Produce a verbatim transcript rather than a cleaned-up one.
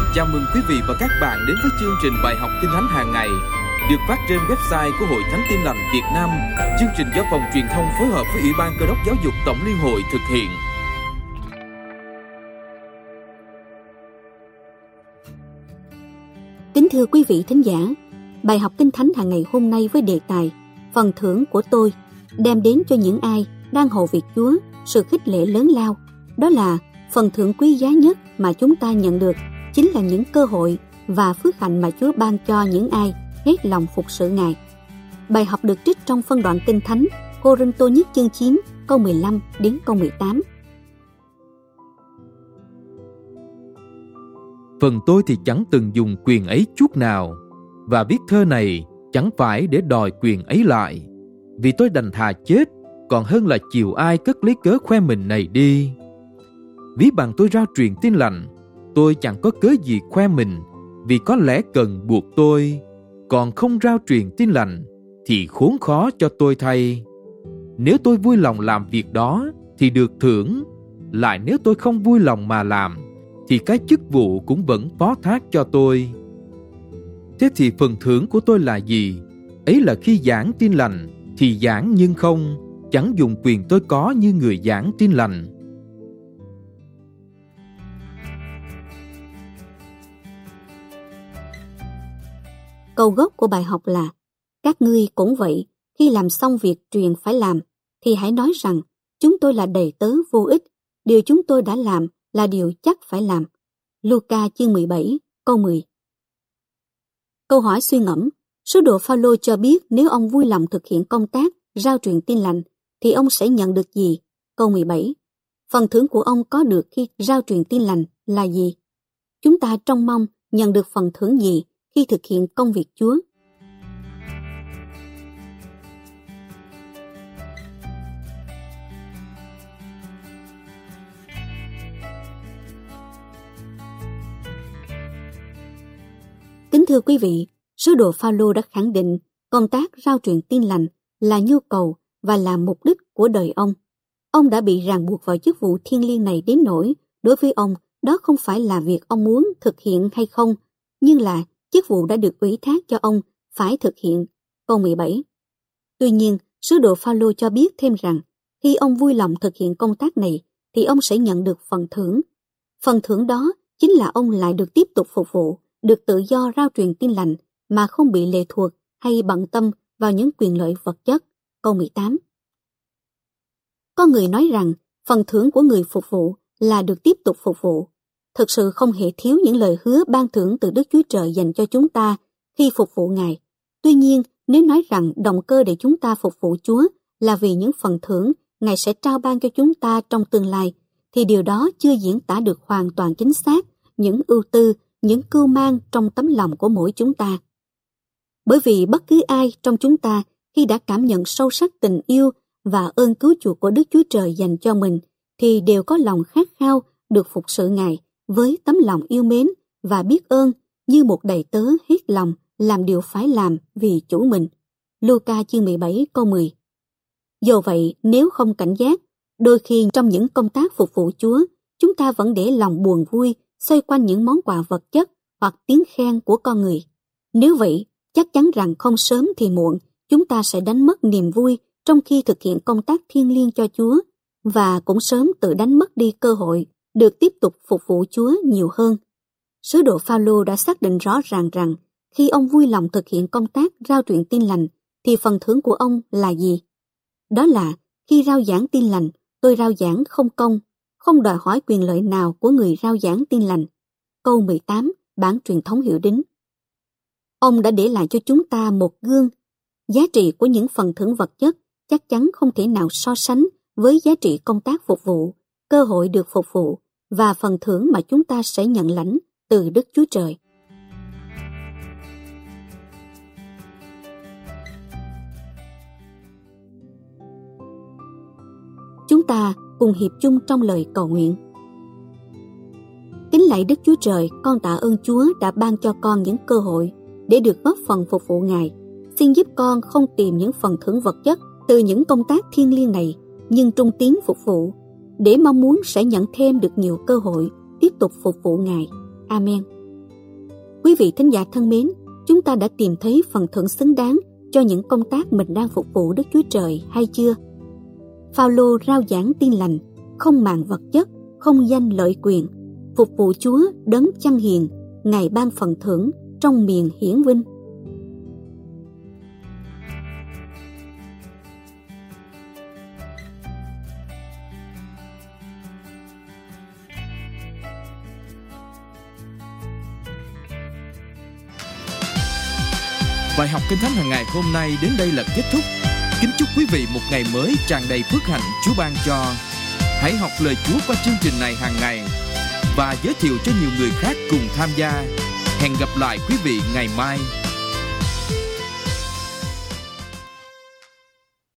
Chào mừng quý vị và các bạn đến với chương trình bài học Kinh Thánh hàng ngày được phát trên website của Hội Thánh Tin Lành Việt Nam. Chương trình do Phòng Truyền thông phối hợp với Ủy ban Cơ đốc Giáo dục Tổng Liên hội thực hiện. Kính thưa quý vị thính giả, bài học Kinh Thánh hàng ngày hôm nay với đề tài Phần thưởng của tôi đem đến cho những ai đang hầu việc Chúa sự khích lệ lớn lao. Đó là phần thưởng quý giá nhất mà chúng ta nhận được chính là những cơ hội và phước hạnh mà Chúa ban cho những ai hết lòng phục sự Ngài. Bài học được trích trong phân đoạn Kinh Thánh Cô-rinh-tô nhất chương chín câu mười lăm đến câu mười tám. Phần tôi thì chẳng từng dùng quyền ấy chút nào, và viết thơ này chẳng phải để đòi quyền ấy lại, vì tôi đành thà chết còn hơn là chịu ai cất lấy cớ khoe mình này đi. Ví bằng tôi rao truyền tin lành, tôi chẳng có cớ gì khoe mình, vì có lẽ cần buộc tôi, còn không rao truyền tin lành thì khốn khó cho tôi thay. Nếu tôi vui lòng làm việc đó thì được thưởng, lại nếu tôi không vui lòng mà làm thì cái chức vụ cũng vẫn phó thác cho tôi. Thế thì phần thưởng của tôi là gì? Ấy là khi giảng tin lành thì giảng nhưng không, chẳng dùng quyền tôi có như người giảng tin lành. Câu gốc của bài học là: các ngươi cũng vậy, khi làm xong việc truyền phải làm, thì hãy nói rằng chúng tôi là đầy tớ vô ích, điều chúng tôi đã làm là điều chắc phải làm. Luca chương mười bảy câu mười. Câu hỏi suy ngẫm: sứ đồ Phao-lô cho biết nếu ông vui lòng thực hiện công tác rao truyền tin lành thì ông sẽ nhận được gì? Câu mười bảy. Phần thưởng của ông có được khi rao truyền tin lành là gì? Chúng ta trông mong nhận được phần thưởng gì khi thực hiện công việc Chúa? Kính thưa quý vị, sứ đồ Phao-lô đã khẳng định công tác rao truyền tin lành là nhu cầu và là mục đích của đời ông. Ông đã bị ràng buộc vào chức vụ thiêng liêng này đến nỗi đối với ông đó không phải là việc ông muốn thực hiện hay không, nhưng là chức vụ đã được ủy thác cho ông phải thực hiện. Câu mười bảy. Tuy nhiên, sứ đồ Phao-lô cho biết thêm rằng khi ông vui lòng thực hiện công tác này thì ông sẽ nhận được phần thưởng. Phần thưởng đó chính là ông lại được tiếp tục phục vụ, được tự do rao truyền tin lành mà không bị lệ thuộc hay bận tâm vào những quyền lợi vật chất. Câu mười tám. Có người nói rằng phần thưởng của người phục vụ là được tiếp tục phục vụ. Thực sự không hề thiếu những lời hứa ban thưởng từ Đức Chúa Trời dành cho chúng ta khi phục vụ Ngài. Tuy nhiên, nếu nói rằng động cơ để chúng ta phục vụ Chúa là vì những phần thưởng Ngài sẽ trao ban cho chúng ta trong tương lai, thì điều đó chưa diễn tả được hoàn toàn chính xác những ưu tư, những cưu mang trong tấm lòng của mỗi chúng ta. Bởi vì bất cứ ai trong chúng ta khi đã cảm nhận sâu sắc tình yêu và ơn cứu chuộc của Đức Chúa Trời dành cho mình thì đều có lòng khát khao được phục sự Ngài với tấm lòng yêu mến và biết ơn như một đầy tớ hết lòng làm điều phải làm vì chủ mình. Luca chương mười bảy câu mười. Do vậy, nếu không cảnh giác, đôi khi trong những công tác phục vụ Chúa, chúng ta vẫn để lòng buồn vui xoay quanh những món quà vật chất hoặc tiếng khen của con người. Nếu vậy, chắc chắn rằng không sớm thì muộn, chúng ta sẽ đánh mất niềm vui trong khi thực hiện công tác thiêng liêng cho Chúa, và cũng sớm tự đánh mất đi cơ hội được tiếp tục phục vụ Chúa nhiều hơn. Sứ đồ Phao-lô đã xác định rõ ràng rằng khi ông vui lòng thực hiện công tác rao truyền tin lành thì phần thưởng của ông là gì? Đó là khi rao giảng tin lành, tôi rao giảng không công, không đòi hỏi quyền lợi nào của người rao giảng tin lành. Câu mười tám, bản truyền thống hiệu đính. Ông đã để lại cho chúng ta một gương. Giá trị của những phần thưởng vật chất chắc chắn không thể nào so sánh với giá trị công tác phục vụ, cơ hội được phục vụ và phần thưởng mà chúng ta sẽ nhận lãnh từ Đức Chúa Trời. Chúng ta cùng hiệp chung trong lời cầu nguyện. Kính lạy Đức Chúa Trời, con tạ ơn Chúa đã ban cho con những cơ hội để được góp phần phục vụ Ngài. Xin giúp con không tìm những phần thưởng vật chất từ những công tác thiêng liêng này, nhưng trung tín phục vụ, để mong muốn sẽ nhận thêm được nhiều cơ hội tiếp tục phục vụ Ngài. Amen. Quý vị thính giả thân mến, chúng ta đã tìm thấy phần thưởng xứng đáng cho những công tác mình đang phục vụ Đức Chúa Trời hay chưa? Phao-lô rao giảng tin lành, không màng vật chất, không danh lợi quyền, phục vụ Chúa đấng chăn hiền, Ngài ban phần thưởng trong miền hiển vinh. Bài học Kinh Thánh hàng ngày hôm nay đến đây là kết thúc. Kính chúc quý vị một ngày mới tràn đầy phước hạnh Chúa ban cho. Hãy học lời Chúa qua chương trình này hàng ngày và giới thiệu cho nhiều người khác cùng tham gia. Hẹn gặp lại quý vị ngày mai.